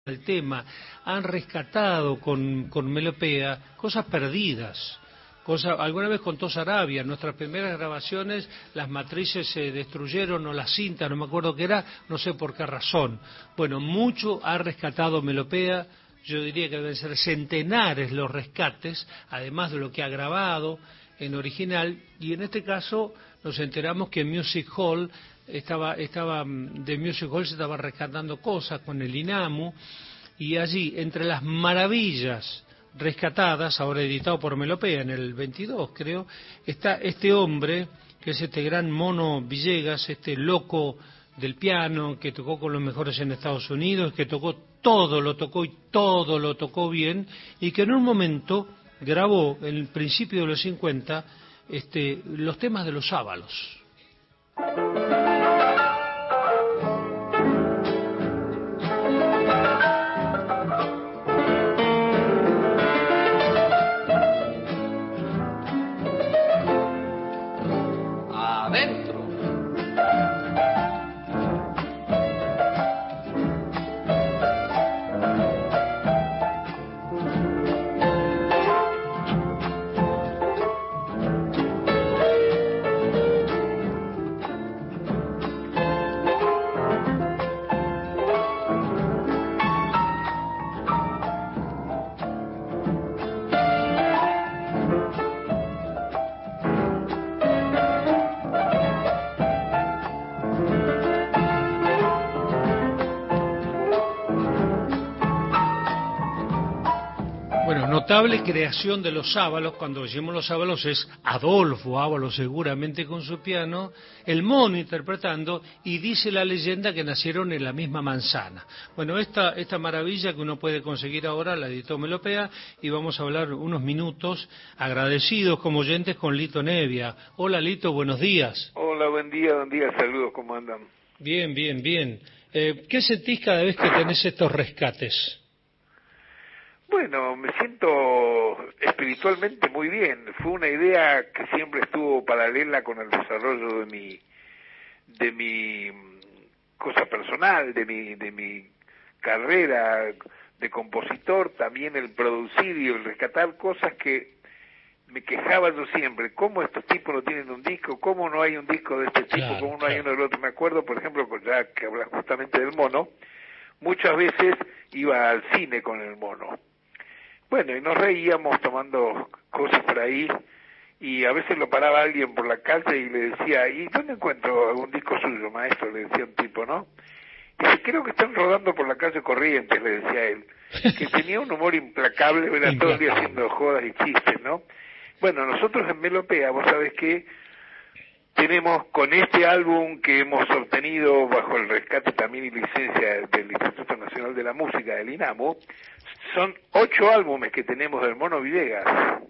el tema, han rescatado con Melopea cosas perdidas. Alguna vez contó Sarabia, nuestras primeras grabaciones, las matrices se destruyeron o las cintas, no me acuerdo qué era, no sé por qué razón. Bueno, mucho ha rescatado Melopea, yo diría que deben ser centenares los rescates, además de lo que ha grabado en original, y en este caso nos enteramos que Music Hall de Music Hall se estaba rescatando cosas con el INAMU, y allí, entre las maravillas rescatadas, ahora editado por Melopea en el 22 creo, está este hombre, que es este gran Mono Villegas, este loco del piano, que tocó con los mejores en Estados Unidos, que tocó todo, lo tocó y todo lo tocó bien, y que en un momento grabó, en el principio de los 50, los temas de los Ábalos. Notable creación de los Ábalos. Cuando decimos los Ábalos es Adolfo Ábalos seguramente con su piano, el Mono interpretando, y dice la leyenda que nacieron en la misma manzana. Bueno, esta maravilla que uno puede conseguir ahora la editó Melopea, y vamos a hablar unos minutos agradecidos como oyentes con Lito Nevia. Hola Lito, buenos días. Hola, buen día, saludos, ¿cómo andan? Bien. ¿Qué sentís cada vez que tenés estos rescates? Bueno, me siento espiritualmente muy bien. Fue una idea que siempre estuvo paralela con el desarrollo de mi cosa personal, de mi carrera de compositor, también el producir y el rescatar cosas que me quejaba yo siempre. ¿Cómo estos tipos no tienen un disco? ¿Cómo no hay un disco de este tipo? ¿Cómo no hay uno del otro? Me acuerdo, por ejemplo, ya que habla justamente del Mono, muchas veces iba al cine con el Mono. Bueno, y nos reíamos tomando cosas por ahí, y a veces lo paraba alguien por la calle y le decía, ¿y dónde encuentro algún disco suyo, maestro? Le decía un tipo, ¿no? Y dice, creo que están rodando por la calle Corrientes, le decía él, que tenía un humor implacable, era todo el día haciendo jodas y chistes, ¿no? Bueno, nosotros en Melopea, vos sabés que tenemos con este álbum que hemos obtenido bajo el rescate también y licencia del Instituto Nacional de la Música, del INAMU, son 8 álbumes que tenemos del Mono Villegas.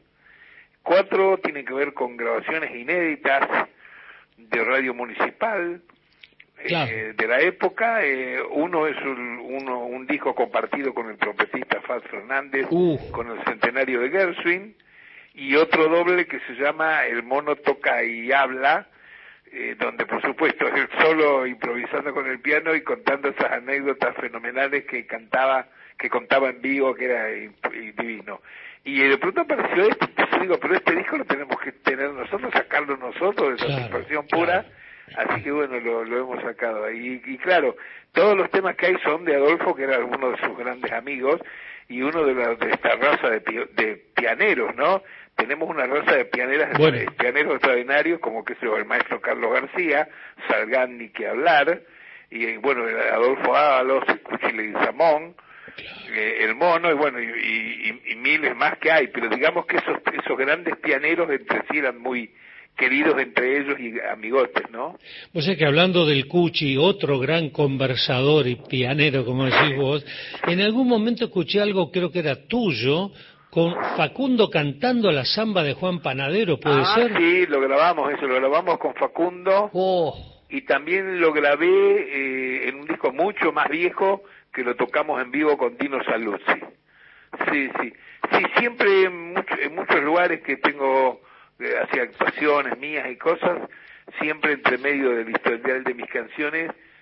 4 tienen que ver con grabaciones inéditas de radio municipal, de la época. Uno es un disco compartido con el trompetista Faz Fernández, con el centenario de Gershwin, y otro doble que se llama El Mono Toca y Habla, donde por supuesto es él solo improvisando con el piano y contando esas anécdotas fenomenales que contaba en vivo, que era divino. Y de pronto apareció yo digo, pero este disco lo tenemos que tener nosotros, sacarlo nosotros, de satisfacción pura, así que bueno, lo hemos sacado. Y claro, todos los temas que hay son de Adolfo, que era uno de sus grandes amigos, y uno de esta raza de pianeros, ¿no? Tenemos una raza de pianeros extraordinarios, como que es el maestro Carlos García, Salgán ni que hablar, y bueno, Adolfo Ábalos, Cuchi Leguizamón, el Mono, y bueno, y miles más que hay, pero digamos que esos grandes pianeros entre sí eran muy queridos entre ellos y amigotes, ¿no? Vos sabés que hablando del Cuchi, otro gran conversador y pianero, como decís vos, en algún momento escuché algo, creo que era tuyo, con Facundo cantando la samba de Juan Panadero, ¿puede ser? Sí, lo grabamos con Facundo, y también lo grabé en un disco mucho más viejo, que lo tocamos en vivo con Dino Saluzzi. Sí, siempre en muchos lugares que tengo hacia actuaciones mías y cosas, siempre entre medio del historial de mis canciones,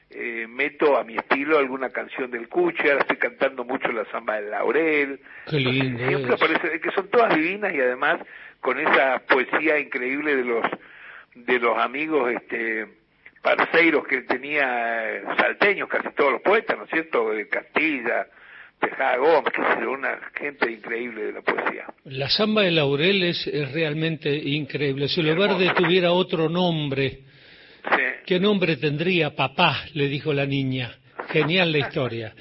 meto a mi estilo alguna canción del Cuchi. Ahora estoy cantando mucho la samba del Laurel. Qué lindo. Siempre aparece, que son todas divinas y además con esa poesía increíble de los amigos parceiros que tenía, salteños, casi todos los poetas, ¿no es cierto? De Castilla, Tejada Gómez, que es una gente increíble de la poesía. La samba de Laurel es realmente increíble. Si Loverde tuviera otro nombre, Sí. ¿qué nombre tendría? Papá, le dijo la niña. Genial la historia.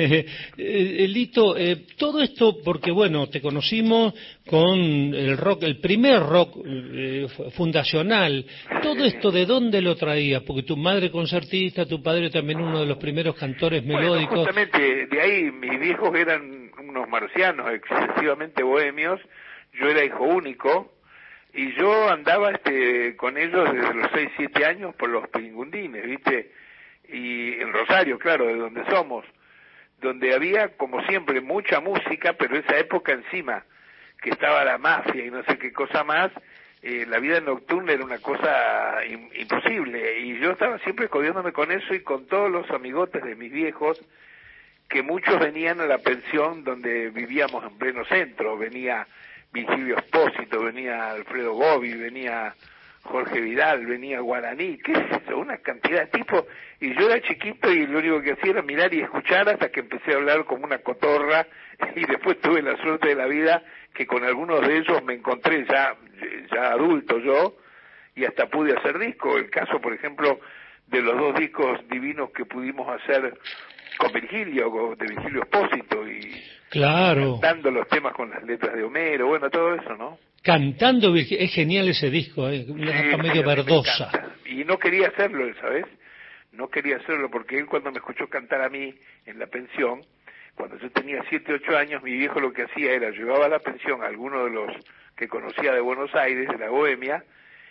Lito, todo esto porque, bueno, te conocimos con el rock, el primer rock fundacional. ¿Todo esto de dónde lo traías? Porque tu madre concertista, tu padre también uno de los primeros cantores melódicos. Bueno, justamente de ahí mis viejos eran unos marcianos excesivamente bohemios. Yo era hijo único y yo andaba con ellos desde los 6, 7 años por los Piringundines, ¿viste? Y en Rosario, claro, de donde somos, donde había, como siempre, mucha música, pero esa época encima, que estaba la mafia y no sé qué cosa más, la vida nocturna era una cosa imposible, y yo estaba siempre jodiéndome con eso y con todos los amigotes de mis viejos, que muchos venían a la pensión donde vivíamos en pleno centro. Venía Virgilio Espósito, venía Alfredo Gobi, venía Jorge Vidal, venía Guaraní, qué es eso, una cantidad de tipos, y yo era chiquito y lo único que hacía era mirar y escuchar hasta que empecé a hablar como una cotorra, y después tuve la suerte de la vida que con algunos de ellos me encontré ya adulto yo, y hasta pude hacer disco. El caso, por ejemplo, de los 2 discos divinos que pudimos hacer con Virgilio, de Virgilio Espósito, y claro, cantando los temas con las letras de Homero, bueno, todo eso, ¿no? Cantando, es genial ese disco, una cosa medio verdosa. Y no quería hacerlo él, ¿sabes? No quería hacerlo porque él, cuando me escuchó cantar a mí en la pensión, cuando yo tenía 7, 8 años, mi viejo lo que hacía era llevaba a la pensión a alguno de los que conocía de Buenos Aires, de la Bohemia,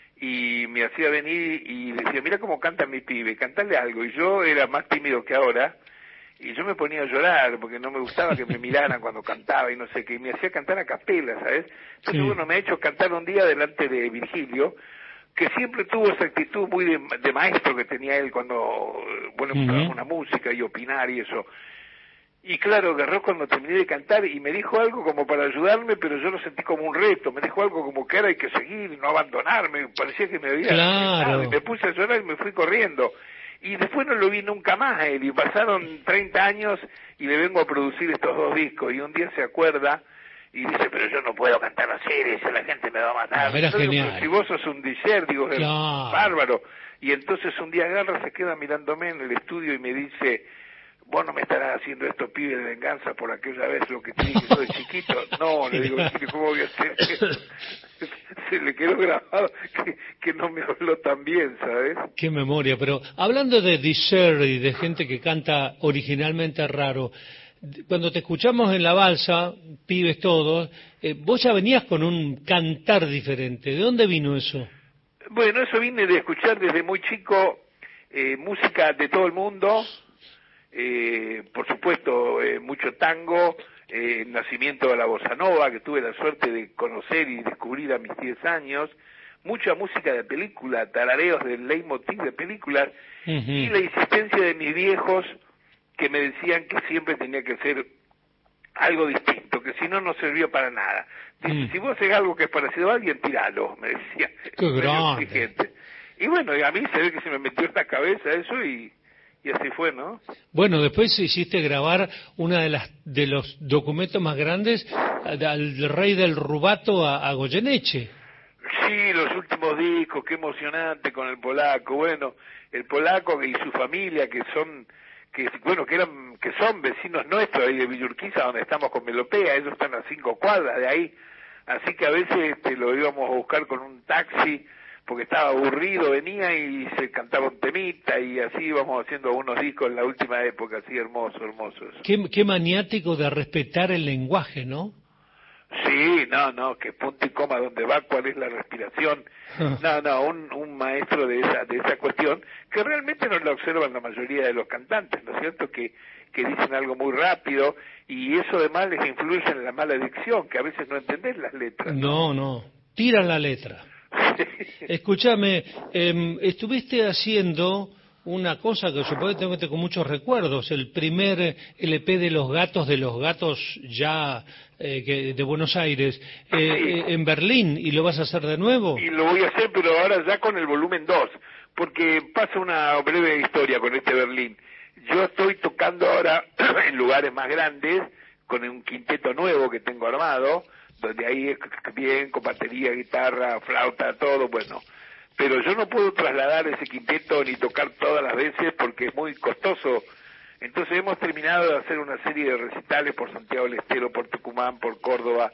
y me hacía venir y decía, mira cómo canta mi pibe, cantale algo. Y yo era más tímido que ahora, y yo me ponía a llorar porque no me gustaba que me miraran cuando cantaba y no sé qué, y me hacía cantar a capela, ¿sabes? Entonces, Sí. bueno, me ha hecho cantar un día delante de Virgilio, que siempre tuvo esa actitud muy de maestro que tenía él cuando, bueno, una música y opinar y eso. Y claro, agarró cuando terminé de cantar y me dijo algo como para ayudarme, pero yo lo sentí como un reto. Me dijo algo como que ahora hay que seguir, no abandonarme. Parecía que me había... Claro. Y me puse a llorar y me fui corriendo. Y después no lo vi nunca más a él, y pasaron 30 años y le vengo a producir estos 2 discos, y un día se acuerda y dice, pero yo no puedo cantar así, dice, la gente me va a matar. Era Entonces, genial. pero si vos sos un disher, digo, Claro. bárbaro. Y entonces un día agarra, se queda mirándome en el estudio y me dice, vos no me estarás haciendo esto, pibe, de venganza por aquella vez lo que te dije yo de chiquito. No, le digo, ¿cómo voy a hacer eso? Se le quedó grabado que no me habló tan bien, ¿sabes? Qué memoria, pero hablando de disher y de gente que canta originalmente raro, cuando te escuchamos en la balsa, pibes todos, vos ya venías con un cantar diferente. ¿De dónde vino eso? Bueno, eso vine de escuchar desde muy chico música de todo el mundo, por supuesto mucho tango, el nacimiento de la bossa nova, que tuve la suerte de conocer y descubrir a mis 10 años, mucha música de película, tarareos del leitmotiv de películas, y la insistencia de mis viejos que me decían que siempre tenía que ser algo distinto, que si no, no servía para nada. Dice, si vos haces algo que es parecido a alguien, tiralo, me decía. ¡Qué grande! Y bueno, y a mí se ve que se me metió en la cabeza eso y así fue, ¿no? Bueno, después hiciste grabar una de los documentos más grandes al rey del rubato a Goyeneche. Sí, los últimos discos, qué emocionante con el polaco. Bueno, el polaco y su familia que son vecinos nuestros ahí de Villa Urquiza, donde estamos con Melopea. Ellos están a 5 cuadras de ahí, así que a veces lo íbamos a buscar con un taxi porque estaba aburrido, venía y se cantaba un temita, y así íbamos haciendo unos discos en la última época, así hermosos. Qué maniático de respetar el lenguaje, ¿no? Sí, no, que punto y coma dónde va, cuál es la respiración. Un maestro de esa cuestión, que realmente no la observan la mayoría de los cantantes, ¿no es cierto? Que dicen algo muy rápido, y eso además les influye en la mala dicción, que a veces no entendés las letras. No, tiran la letra. Escúchame, estuviste haciendo una cosa que supuestamente con muchos recuerdos, el primer LP de los Gatos ya de Buenos Aires, Sí. en Berlín, ¿y lo vas a hacer de nuevo? Y lo voy a hacer, pero ahora ya con el volumen 2, porque pasa una breve historia con este Berlín. Yo estoy tocando ahora en lugares más grandes, con un quinteto nuevo que tengo armado, donde ahí es bien, con batería, guitarra, flauta, todo, bueno. Pero yo no puedo trasladar ese quinteto ni tocar todas las veces porque es muy costoso. Entonces hemos terminado de hacer una serie de recitales por Santiago del Estero, por Tucumán, por Córdoba.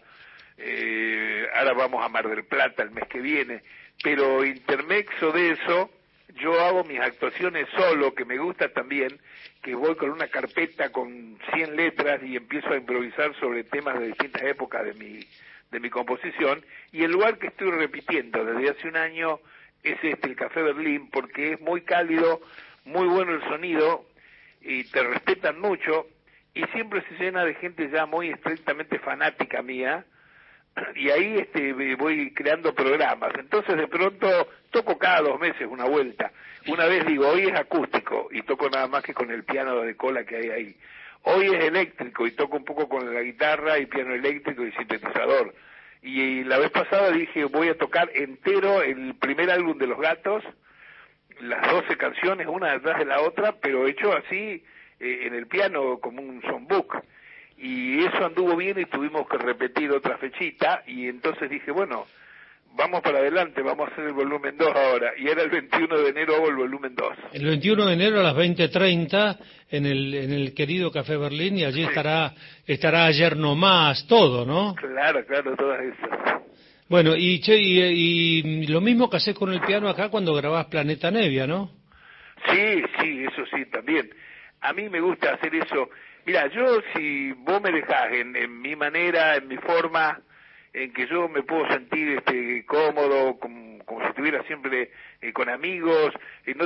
Ahora vamos a Mar del Plata el mes que viene. Pero intermexo de eso, yo hago mis actuaciones solo, que me gusta también, que voy con una carpeta con 100 letras y empiezo a improvisar sobre temas de distintas épocas de mi composición. Y el lugar que estoy repitiendo desde hace un año es el Café Berlín, porque es muy cálido, muy bueno el sonido, y te respetan mucho, y siempre se llena de gente ya muy estrictamente fanática mía, y ahí voy creando programas. Entonces de pronto toco cada 2 meses una vuelta. Una vez digo, hoy es acústico, y toco nada más que con el piano de cola que hay ahí. Hoy es eléctrico, y toco un poco con la guitarra y piano eléctrico y sintetizador. Y la vez pasada dije, voy a tocar entero el primer álbum de Los Gatos, las 12 canciones, una detrás de la otra, pero hecho así, en el piano, como un songbook. Y eso anduvo bien y tuvimos que repetir otra fechita, y entonces dije, bueno, vamos para adelante, vamos a hacer el volumen 2 ahora. Y era el 21 de enero hago el volumen 2. El 21 de enero a las 20:30 en el querido Café Berlín, y allí Sí. estará Ayer No Más, todo, ¿no? Claro, todas esas. Bueno, y lo mismo que haces con el piano acá cuando grabás Planeta Nevia, ¿no? Sí, eso sí, también. A mí me gusta hacer eso. Mira, yo si vos me dejás en mi manera, en mi forma, en que yo me puedo sentir cómodo, como si estuviera siempre con amigos, no